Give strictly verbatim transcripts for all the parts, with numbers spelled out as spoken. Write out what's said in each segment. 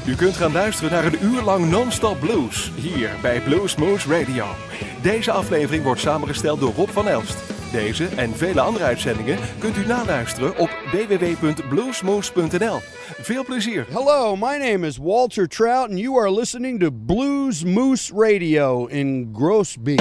U kunt gaan luisteren naar een uur lang non-stop blues, hier bij Blues Moose Radio. Deze aflevering wordt samengesteld door Rob van Elst. Deze en vele andere uitzendingen kunt u naluisteren op w w w punt bluesmoose punt n l. Veel plezier. Hello, my name is Walter Trout and you are listening to Blues Moose Radio in Groesbeek.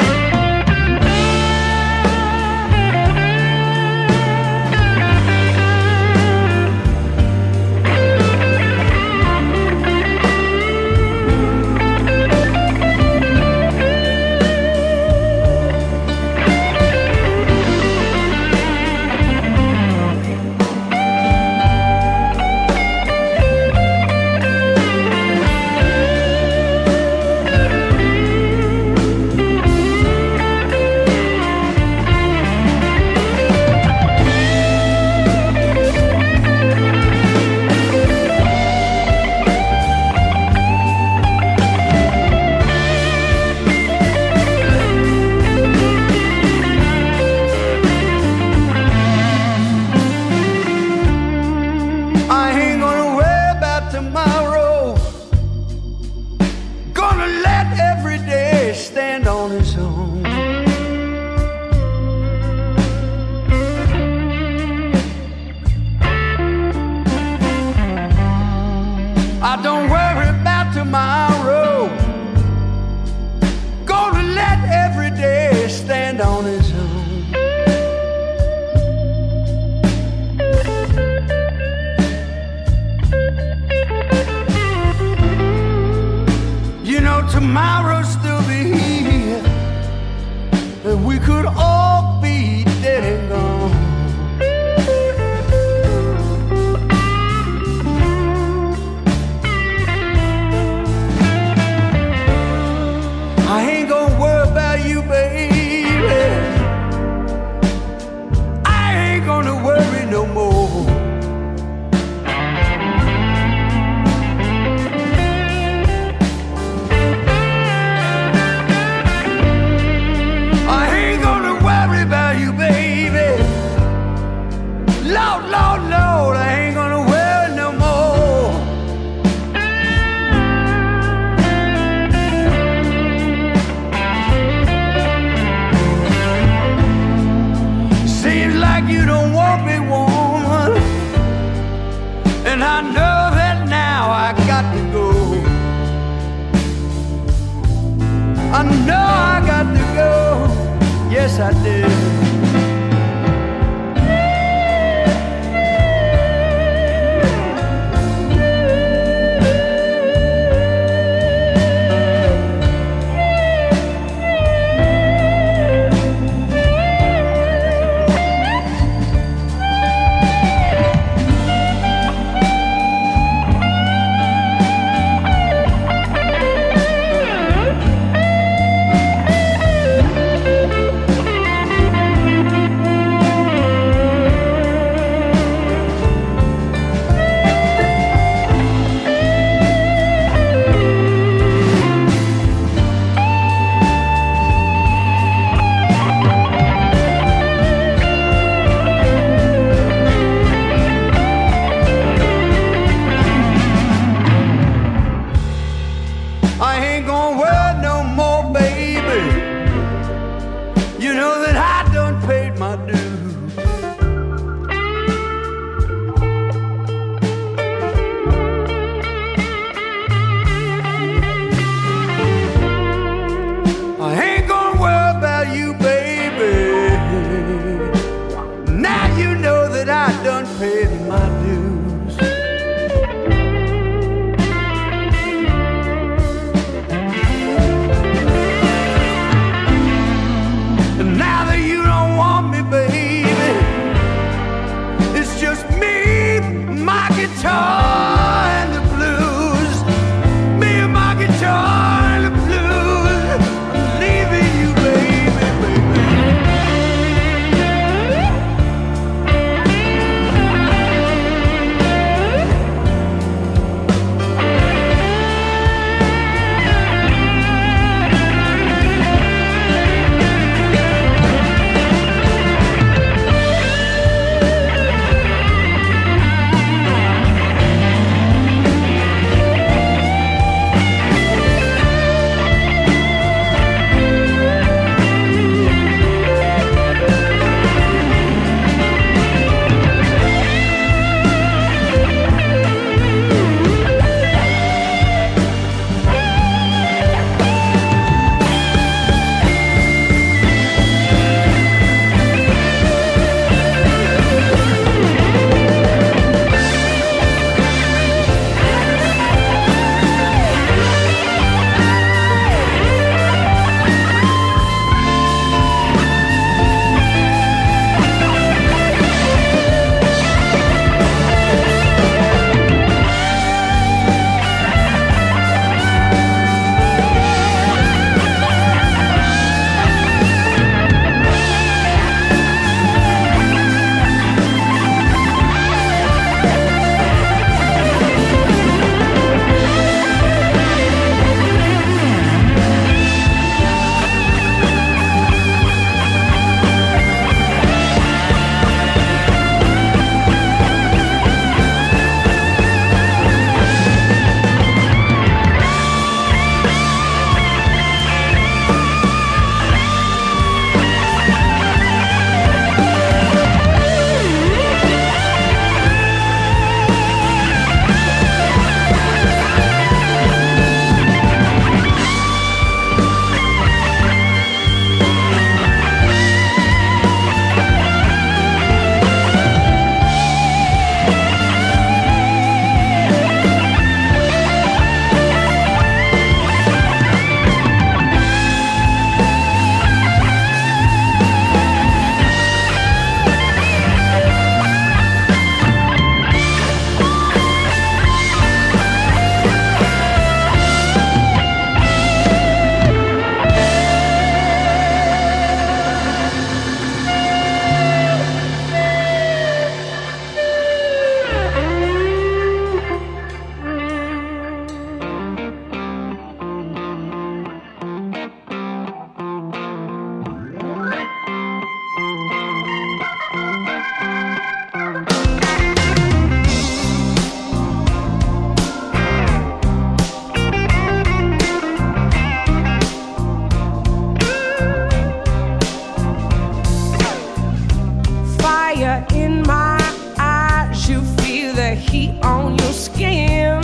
on your skin.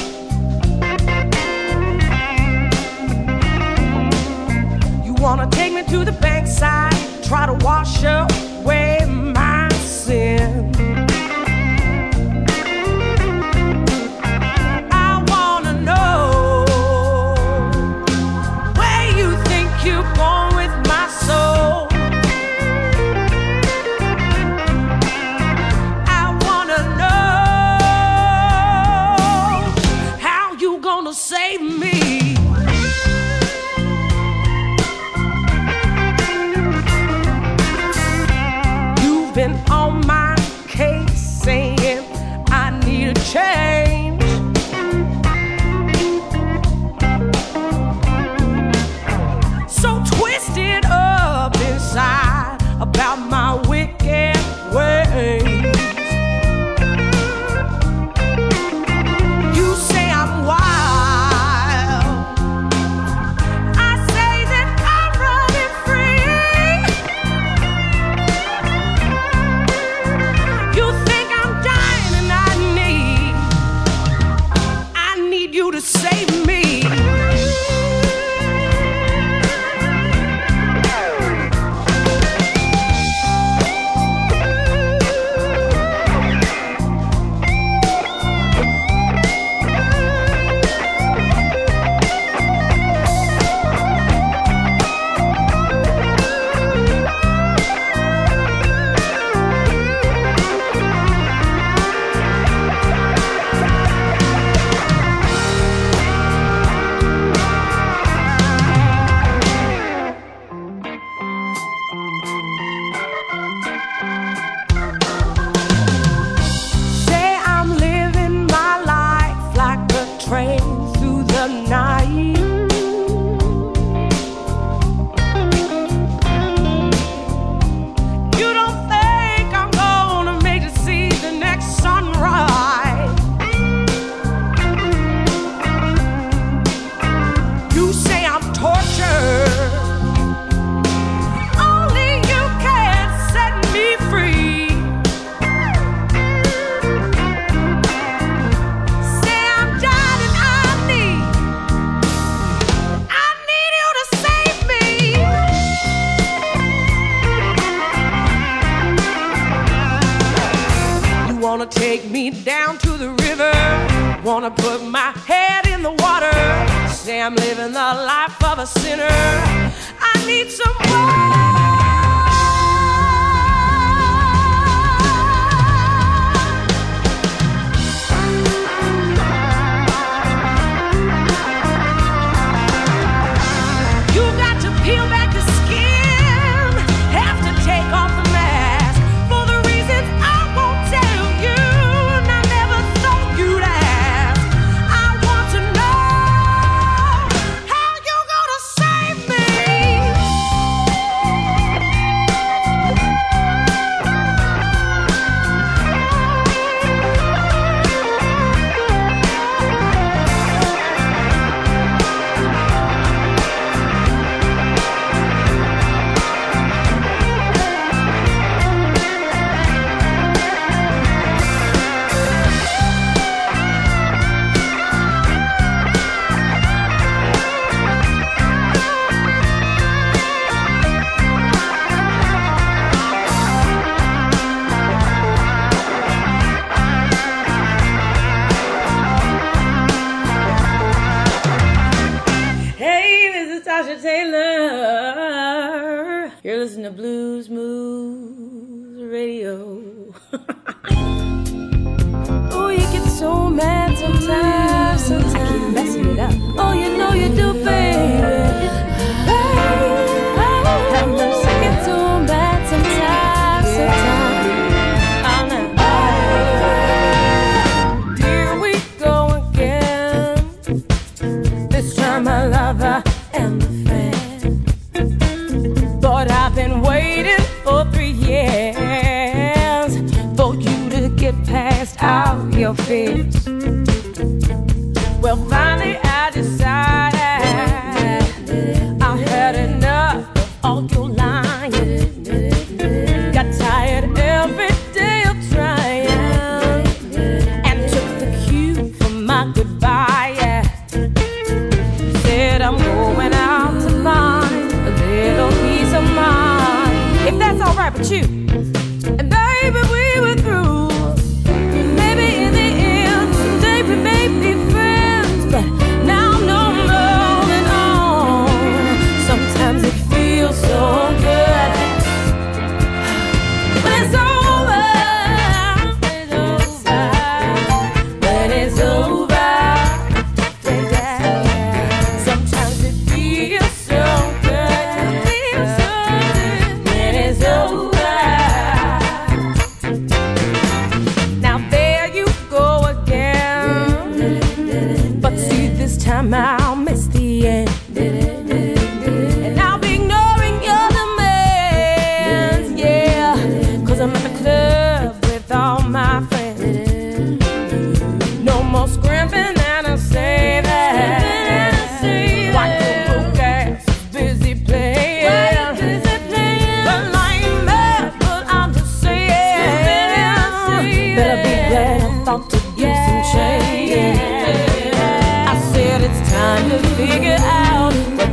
You wanna take me to the bankside, try to wash away my sin. Save me. You've been on my case saying I need a change. So twisted up inside about my wicked ways. You say I'm wild. Save me. Wanna take me down to the river, wanna put my head in the water, say I'm living the life of a sinner. I need some You got to peel back the skin, have to take off the mask for the reasons I won't tell you. Taylor, you're listening to Blues Moose Radio. Oh, you get so mad sometimes, sometimes I keep messing it up. Oh, you know you do, baby. Baby, have mercy. Get so mad sometimes, sometimes. Oh, no. Here we go again. This time I love her and the fan. But I've been waiting for three years for you to get past all your fears. Well, finally I decided I had enough of all your lying. Got tired every day of trying, and took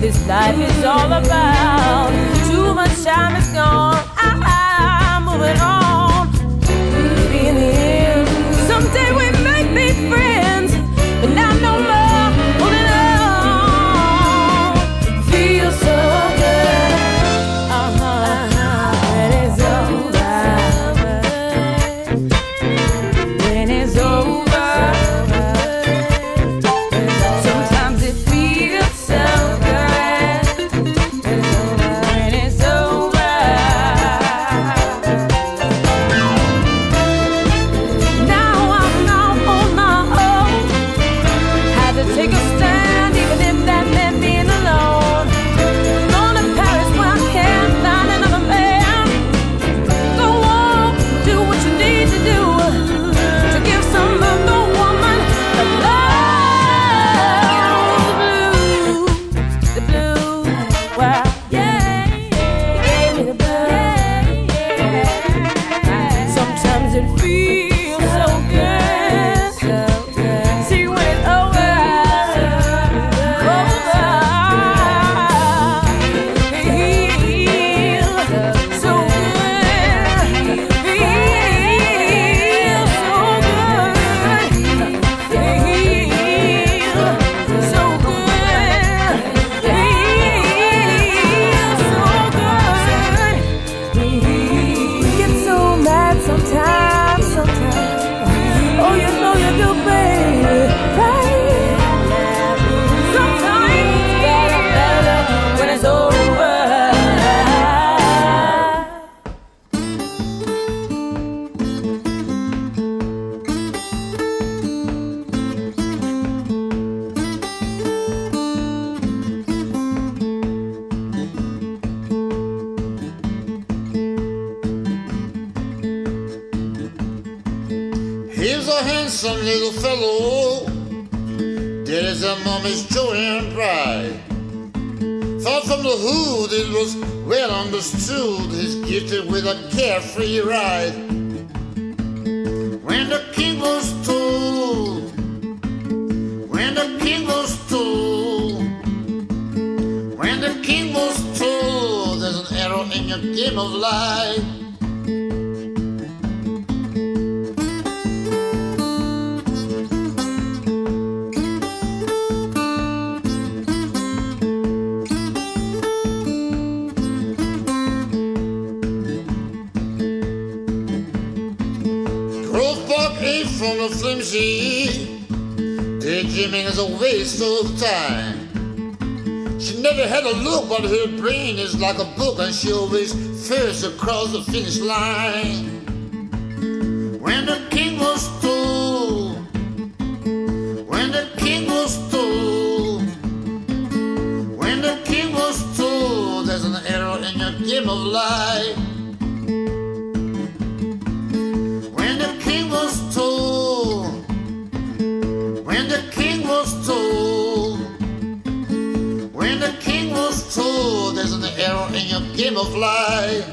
this life is all about. Too much time is gone, I'm moving on. Maybe in the end, someday we may be friends, but now no more holding on. Feels so good, uh-huh, when it's over, when it's over. Sometimes it feels so good when it's over. Now I'm out on my own. Had to take a stand, even if that meant being alone. Gone to Paris where I can't find another man. Go on, do what you need to do to give some other woman a love. The blues, the blues, well, yeah, it gave me the blues. Sometimes it feels so good. See when it's over, over. It feels so good. Feels so good. Feels so good. Feels so good. We get so mad sometimes, sometimes. Oh, you know you do, baby, right? Sometimes it's better, better when it's over. Here's a handsome little fellow, dead as a mommy's joy and pride. Thought from the hood it was well understood he's gifted with a carefree ride. When the king was told, when the king was told, when the king was told, there's an arrow in your game of life. Grove Park ain't from the flimsy, daydreaming is a waste of time. She never had a look, but her brain is like a book, and she always first across the finish line. When the king was told, when the king was told, when the king was told, there's an arrow in your game of life. When the king was told, when the king was told, when the king was told, there's an arrow in your game of life.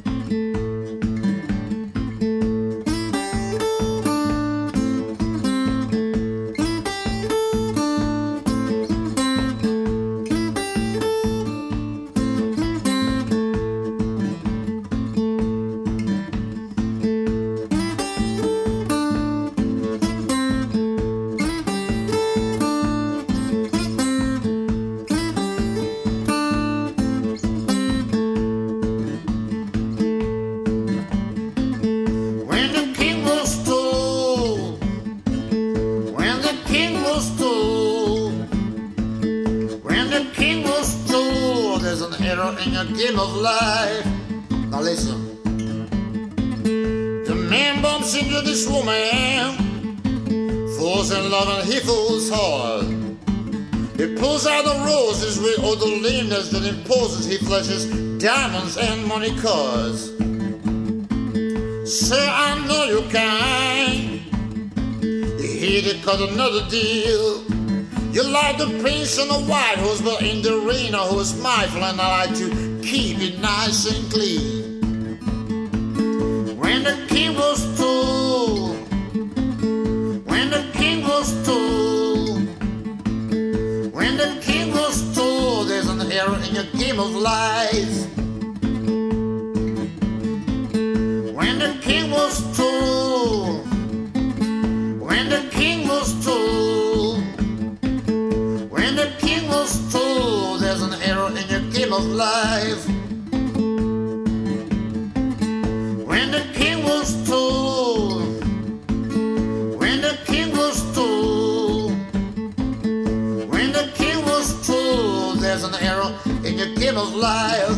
When the king was told, when the king was told, when the king was told, there's an arrow in your game of life. Now listen. The man bumps into this woman, falls in love and he falls hard. He pulls out the roses with all the lameness that imposes. He flashes diamonds and money cars. Sir, I know you're kind. You hate it cause another deal. You like the prince and the white horse, but in the rain a horse my friend, I like to keep it nice and clean. When the king was told, when the king was told, when the king was told, there's an of life. When the king was told, when the king was told, when the king was told, there's an error in your game of life. When the king was told, when the king was told, when the king was told, there's an error in your game of life.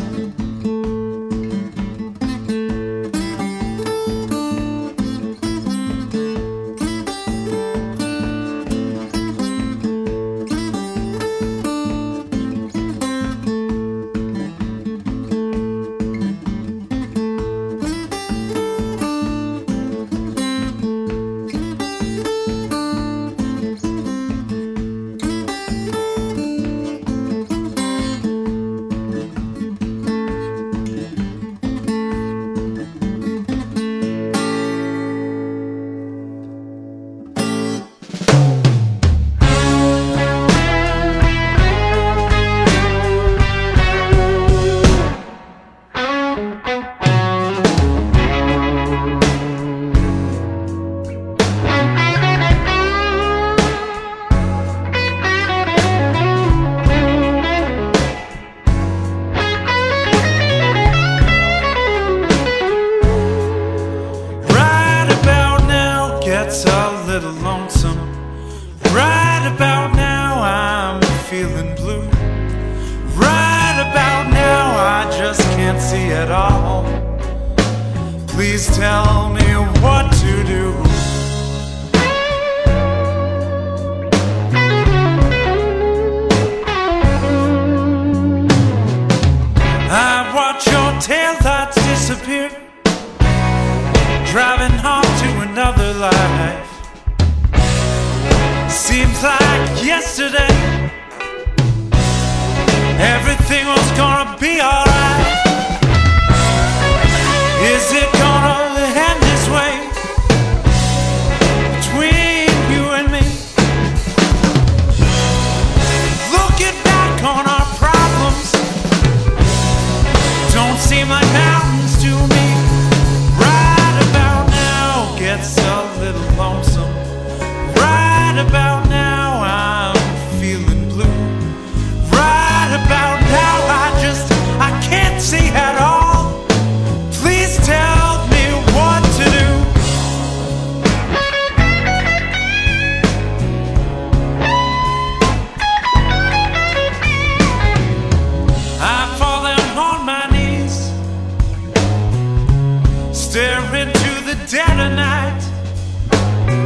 Stare into the dead of night.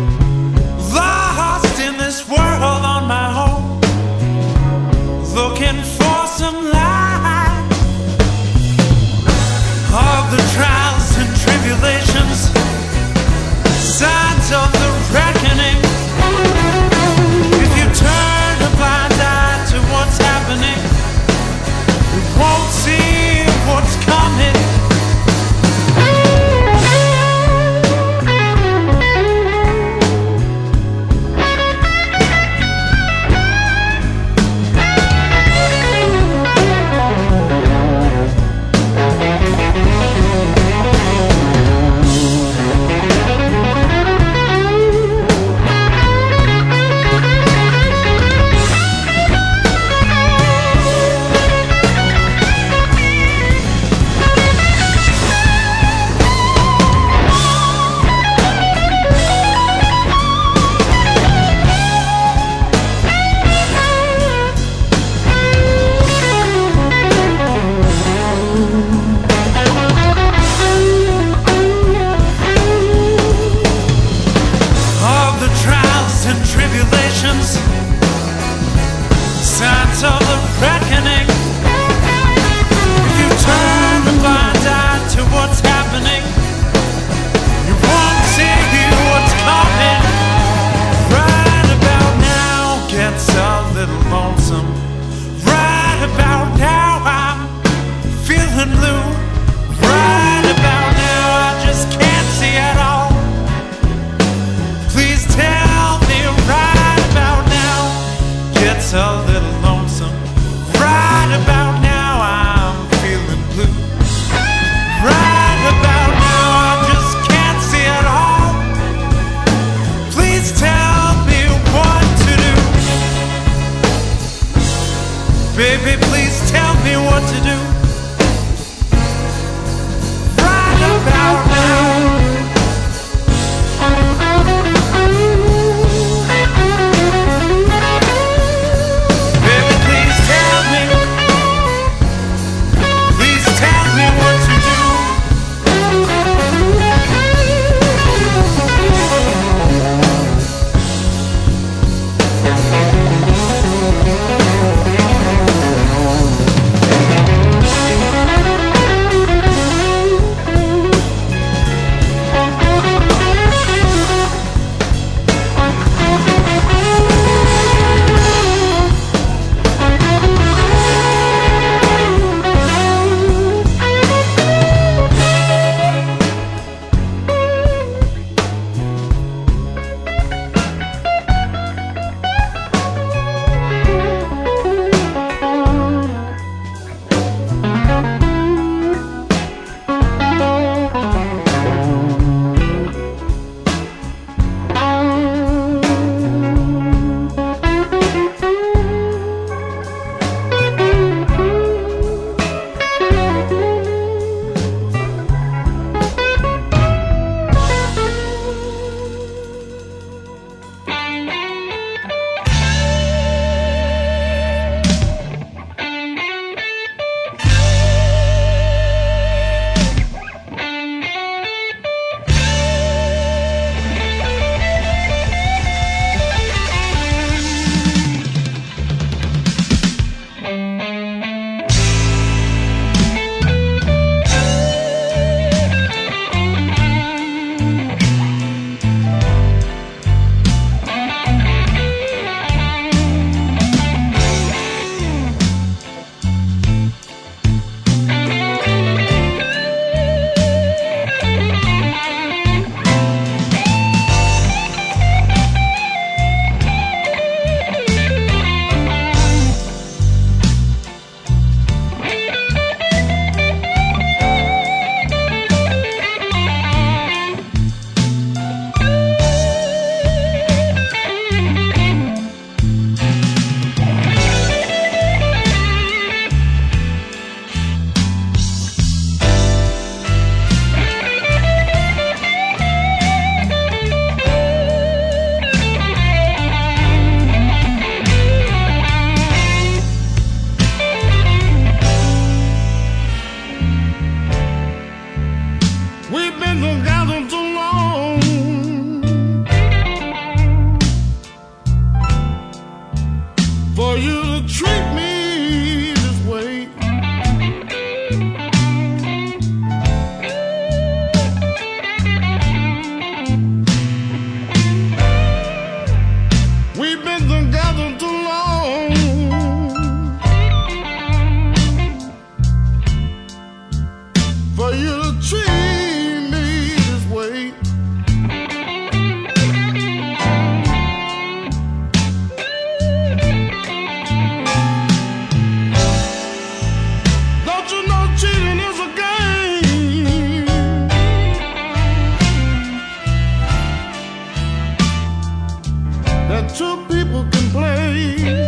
that two people can play.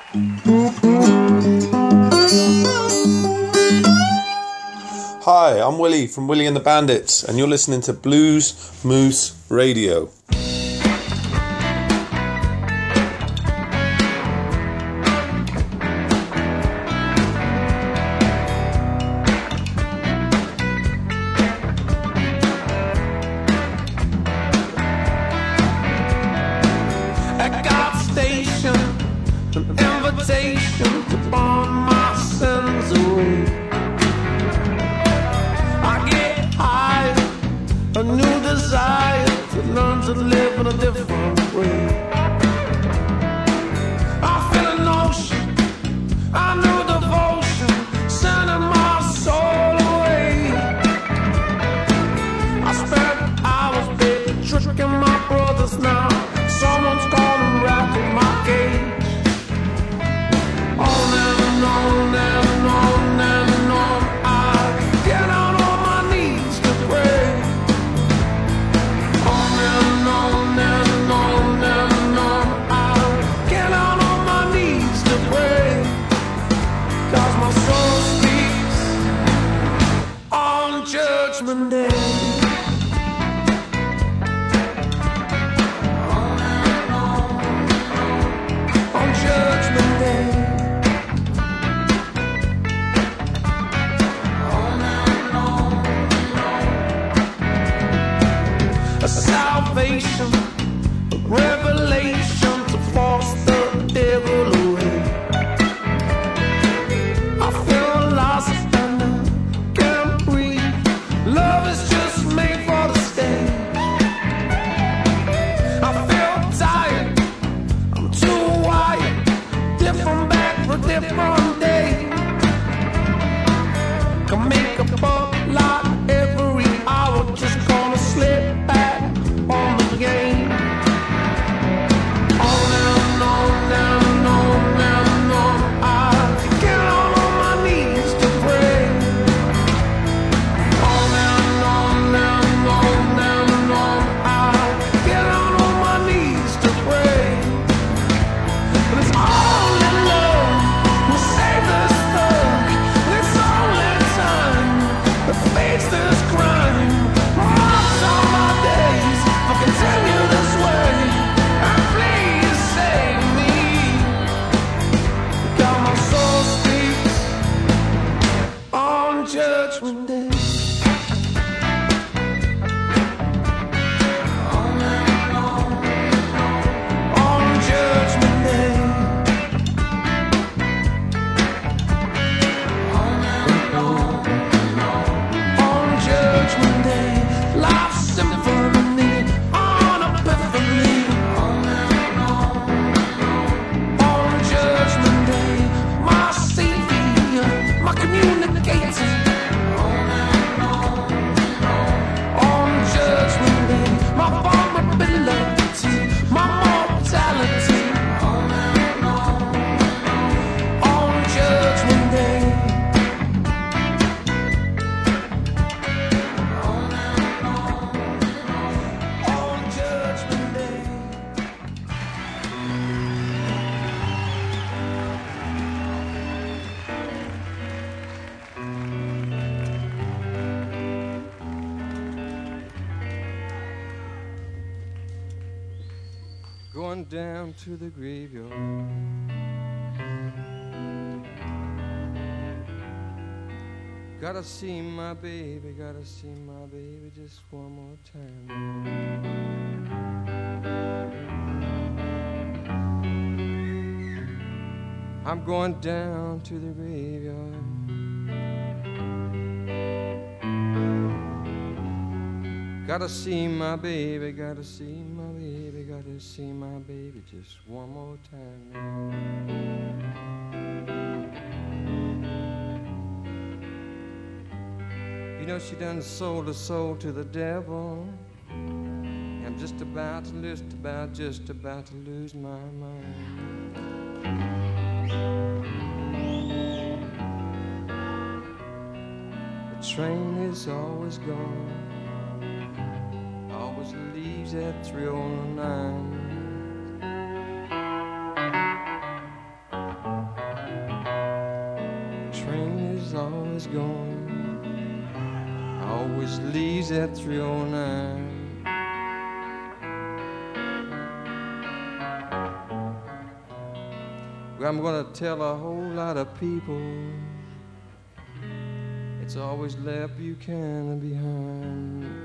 Hi, I'm Willie from Willie and the Bandits, and you're listening to Blues Moose Radio. Going down to the graveyard, gotta see my baby, gotta see my baby just one more time. I'm going down to the graveyard, gotta see my baby, gotta see my baby, gotta see my baby just one more time now. You know she done sold her soul to the devil. I'm just about to, just about, just about to lose my mind. The train is always gone, always leaves at three oh nine. train is always going, always leaves at three oh nine. Well, I'm gonna tell a whole lot of people it's always left Buchanan behind.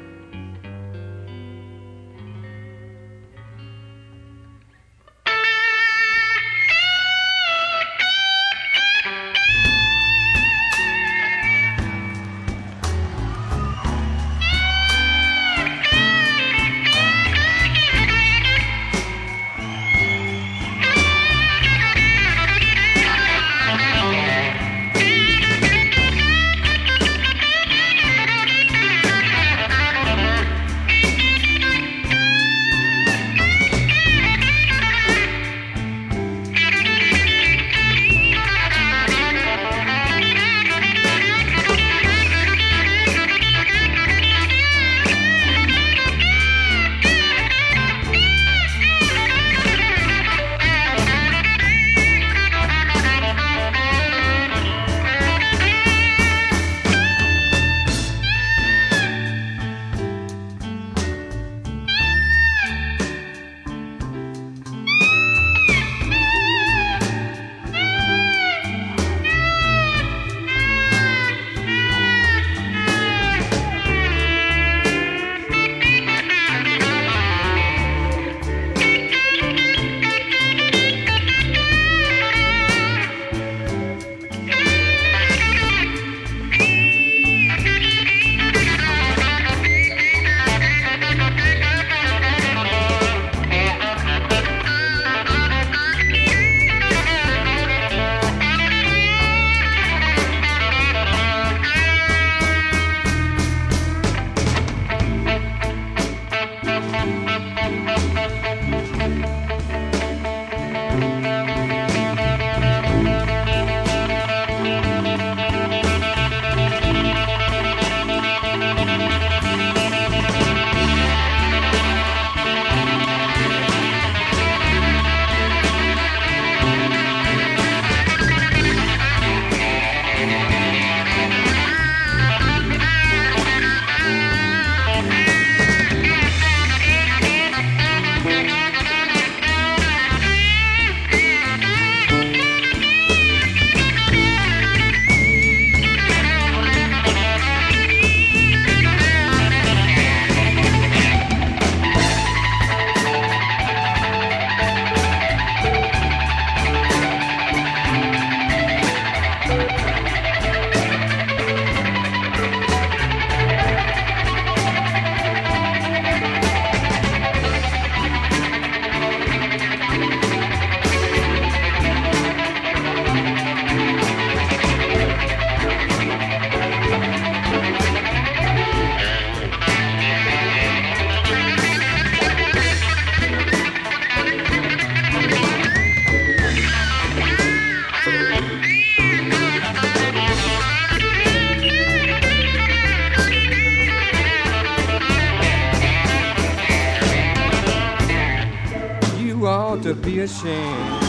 To be ashamed.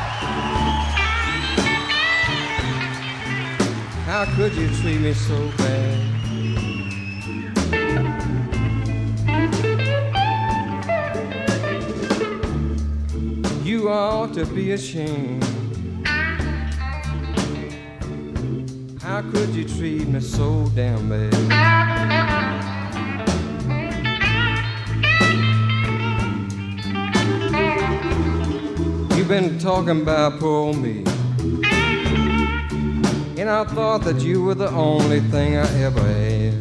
How could you treat me so bad? You ought to be ashamed. How could you treat me so damn bad? You've been talking about poor old me, and I thought that you were the only thing I ever had.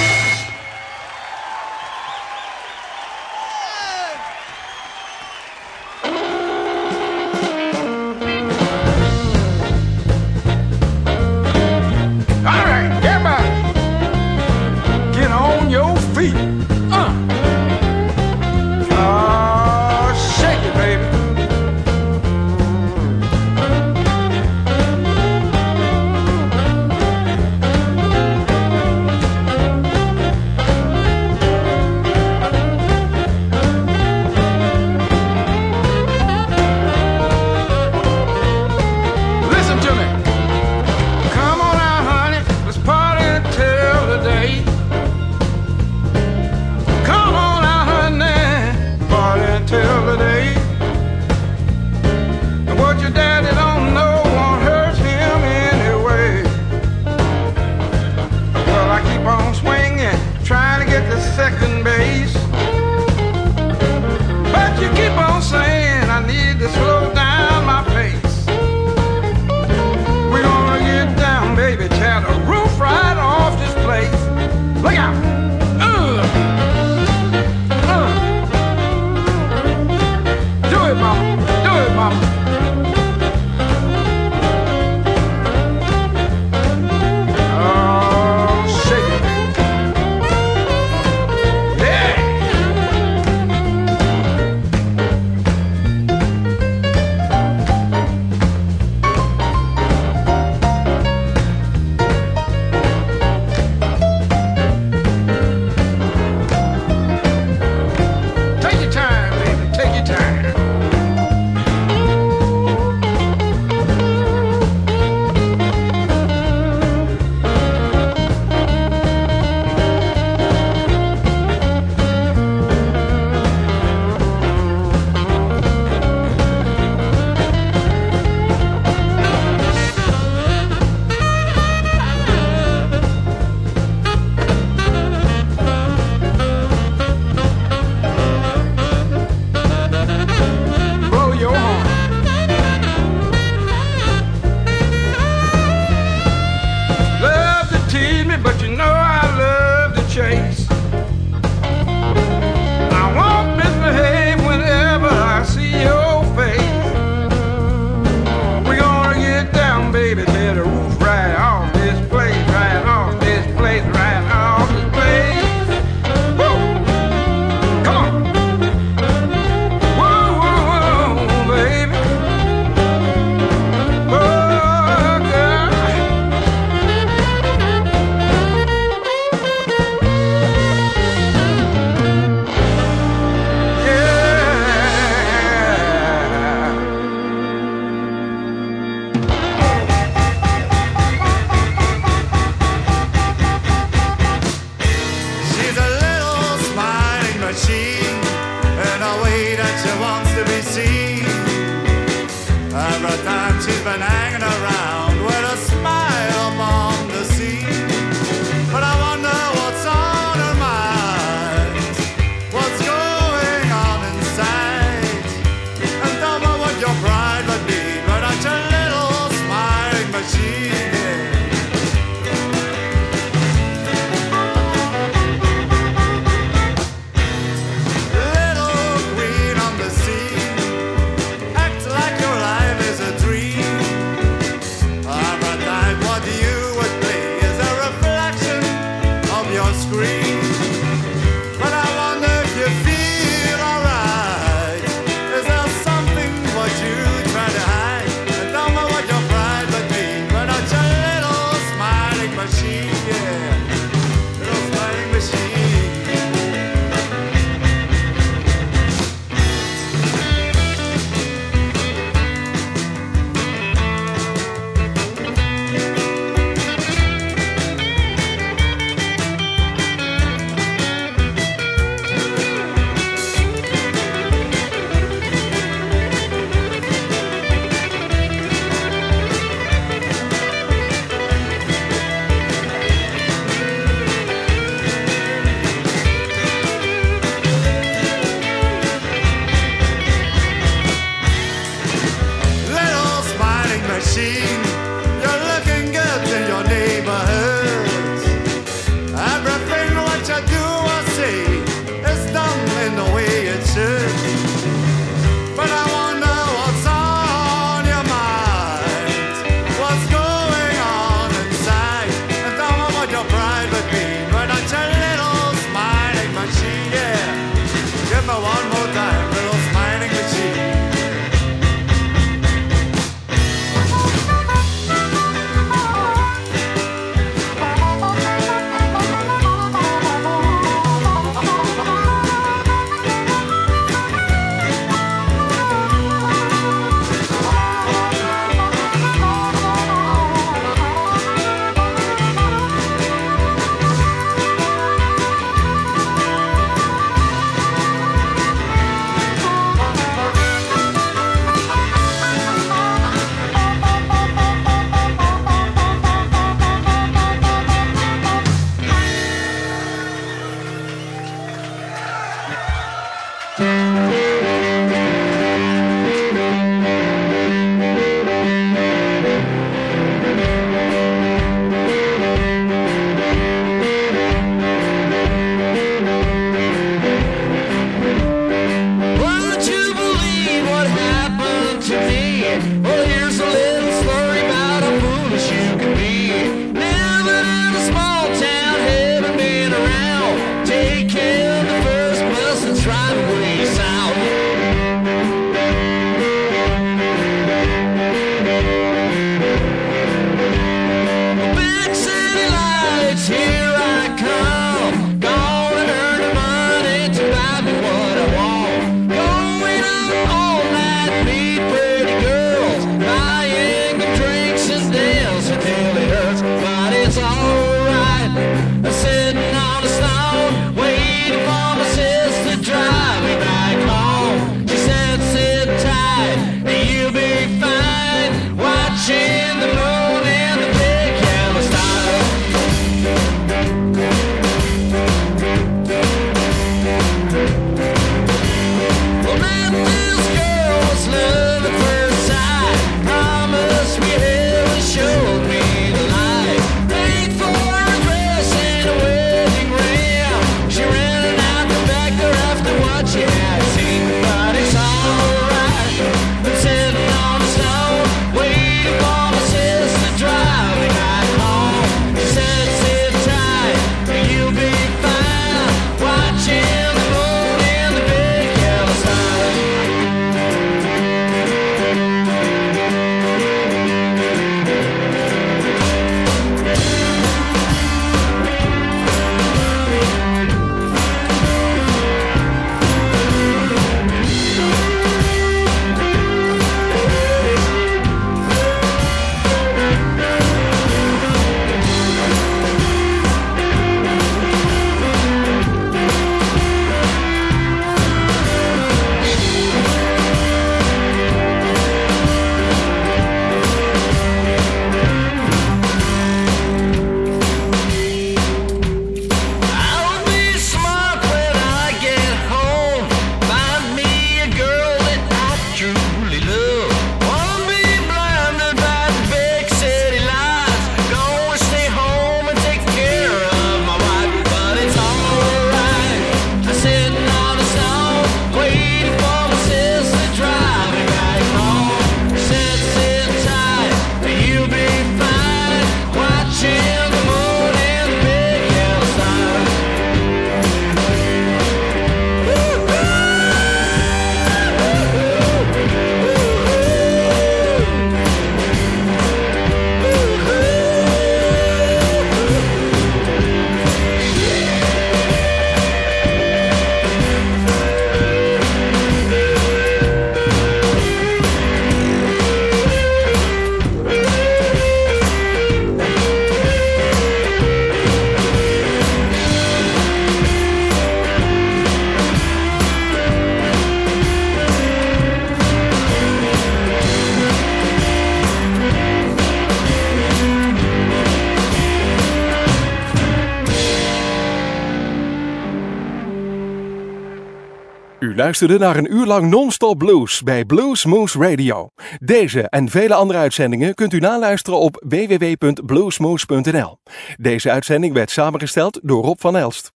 U luisterde naar een uur lang non-stop blues bij Blues Moose Radio. Deze en vele andere uitzendingen kunt u naluisteren op w w w punt bluesmoose punt n l. Deze uitzending werd samengesteld door Rob van Elst.